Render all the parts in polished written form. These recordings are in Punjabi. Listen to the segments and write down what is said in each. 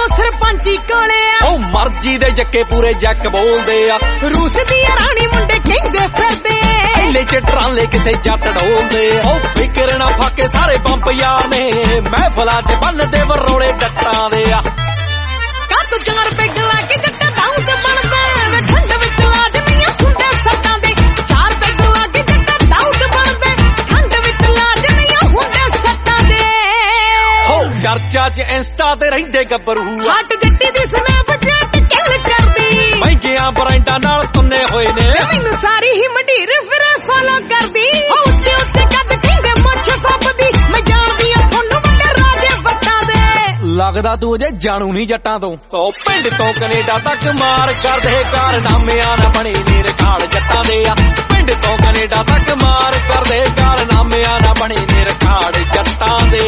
ਜਦੋਂ ਸਰਪੰਚੀ ਕੋਲੇ ਆ ਉਹ ਮਰਜੀ ਦੇ ਜੱਕੇ ਪੂਰੇ ਜੱਕ ਬੋਲਦੇ ਆ ਰੂਸ ਦੀ ਰਾਣੀ ਮੁੰਡੇ ਕਹਿੰਦੇ ਫਿਰਦੇ ਐਲੇ ਚ ਟਰਾਲੇ ਕਿਤੇ ਜੱਟ ਢੋਲਦੇ ਉਹ ਫਿਕਰ ਨਾ ਫਾਕੇ ਸਾਰੇ ਬੰਬ ਯਾਰ ਨੇ ਮਹਿਫਲਾਂ ਚ ਬੰਨਦੇ ਵਰੋਲੇ ਜੱਟਾਂ ਦੇ ਆ ਕਾ ਤੂੰ 4 ਪੈਗ ਲਾ ਕੇ ਜੱਟਾ ਦਾਊਦ ਬਣਦਾ ਵੇ ਠੰਡ ਵਿੱਚ ਲਾਜ਼ਮੀਆਂ ਹੁੰਦੇ ਸੱਟਾਂ ਦੇ 4 ਪੈਗ ਲਾ ਕੇ ਜੱਟਾ ਦਾਊਦ ਬਣਦਾ ਠੰਡ ਵਿੱਚ ਲਾਜ਼ਮੀਆਂ ਹੁੰਦੇ ਸੱਟਾਂ ਦੇ ਹੋ ਚਰਚਾ ਚ ਇੰਸਟਾ ਤੇ ਰਹਿੰਦੇ ਗੱਭਰੂ ਹਟ ਜੱਟੀ ਦੀ ਸਨੈਪ ਜੱਟ ਕਿਲ ਕਰਦੀ ਮਹਿੰਗੀਆਂ ਬਰਾਂਡਾਂ ਨਾਲ ਤੁੰਨੇ ਹੋਏ ਨੇ ਮੈਨੂੰ ਸਾਰੀ ਹੀ ਮੰਡੀਰ ਫਿਰ ਫੋਲੋ ਕਰਦੀ ਉੱਚੇ ਉੱਚੇ ਕੱਦ ਕਹਿੰਦੇ ਮੁੱਛ ਫੱਬਦੀ ਮੈਂ ਜਾਣਦੀ ਆ ਤੁਹਾਨੂੰ ਵੱਡੇ ਰਾਜੇ ਵੱਟਾਂ ਦੇ ਲੱਗਦਾ ਤੂੰ ਅਜੇ ਜਾਣੂ ਨਹੀਂ ਜੱਟਾਂ ਤੋਂ ਉਹ ਪਿੰਡ ਤੋਂ ਕੈਨੇਡਾ ਤੱਕ ਮਾਰ ਕਰਦੇ ਕਾਰਨਾਮਿਆਂ ਨਾ ਬਣੇ ਨੇ ਰਿਕਾਰਡ ਜੱਟਾਂ ਦੇ ਆ ਪਿੰਡ ਤੋਂ ਕੈਨੇਡਾ ਤੱਕ ਮਾਰ ਕਰਦੇ ਕਾਰਨਾਮਿਆਂ ਨਾ ਬਣੇ ਨੇ ਰਿਕਾਰਡ ਜੱਟਾਂ ਦੇ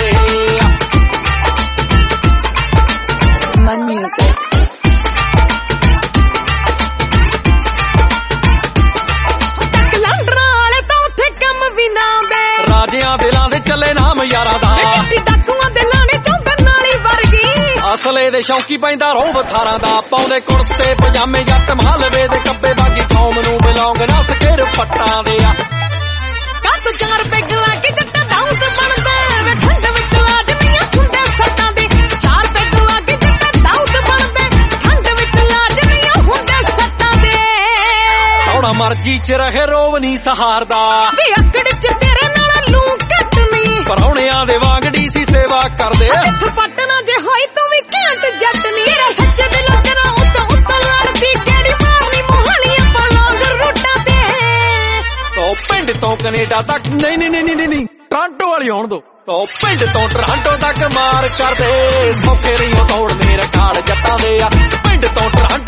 Mud Music. ਕਲੰਡਰਾਂ ਵਾਲੇ ਤਾਂ ਉੱਥੇ ਕੰਮ ਵੀ ਨਾ ਆਉਂਦੇ ਰਾਜਿਆਂ ਦਿਲਾਂ ਦੇ ਚੱਲੇ ਨਾਮ ਯਾਰਾਂ ਦਾ ਗੱਡੀ ਡਾਕੂਆਂ ਦੇ ਲਾਣੇ ਚੌਂਦੇ ਨਾਲੀ ਵਰਗੀ ਅਸਲੇ ਦੇ ਸ਼ੌਂਕੀ ਪੈਂਦਾ ਰੋਬ ਥਾਰਾਂ ਦਾ ਪਾਉਂਦੇ ਕੁੜਤੇ ਪਜਾਮੇ ਜੱਟ ਮਾਲਵੇ ਦੇ ਕੱਪੇ ਬਾਕੀ ਕੌਮ ਨੂੰ ਬਿਲੋਂਗ ਨਾ ਸਕਿਰ ਪੱਟਾਂ ਦੇ ਆ ਕਾ ਤੂੰ 4 ਪੈਗ ਲਾ ਕੇ ਜੱਟਾ ਦਾਊਦ ਬਣਦਾ ਵੇ ਠੰਡ ਵਿੱਚ ਲਾਜ਼ਮੀਆਂ ਹੁੰਦੇ ਸੱਟਾਂ ਦੇ 4 ਪੈਗ ਲਾ ਕੇ ਜੱਟਾ ਦਾਊਦ ਬਣਦਾ ਠੰਡ ਵਿੱਚ ਲਾਜ਼ਮੀਆਂ ਹੁੰਦੇ ਸੱਟਾਂ ਦੇ ਥੋੜਾ ਮਰਜੀ ਚ ਰਹੇ ਰੋਵ ਨਹੀਂ ਸਹਾਰਦਾ ਵੇ ਅਕੜ ਚ ਤੇਰੇ ਨਾਲ ਲੂ ਘੱਟ ਨਹੀਂ ਪਰੌਣਿਆਂ ਦੇ ਵਾਂਗੜੀ ਸੀ ਸੇਵਾ ਕਰਦੇ ਪੱਟਣਾ ਜੇ ਹੋਈ ਤੂੰ ਵੀ ਘੈਂਟ ਜੱਟ ਨੀ ਰੇ ਸੱਚੇ ਦਿਲੋਂ ਤੇਰਾ ਉੱਤੋਂ ਲੜਦੀ ਕਿਹੜੀ ਮਾਰਨੀ ਮੋਹਣੀਆਂ ਪਲਾਂਗ ਰੋਟਾਂ ਤੇ ਉਹ ਪਿੰਡ ਤੋਂ ਕੈਨੇਡਾ ਤੱਕ ਨਹੀਂ ਟੋਰਾਂਟੋ ਵਾਲੀ ਆਉਣ ਦੋ ਉਹ ਪਿੰਡ ਤੋਂ ਟੋਰਾਂਟੋ ਤੱਕ ਮਾਰ ਕਰਦੇ ਸੌਖੇ ਨਹੀਂ ਉਹ ਤੋੜਨੇ ਰਿਕਾਰਡ ਜੱਟਾਂ ਦੇ ਆ ਪਿੰਡ ਤੋਂ ਟੋਰਾਂਟੋ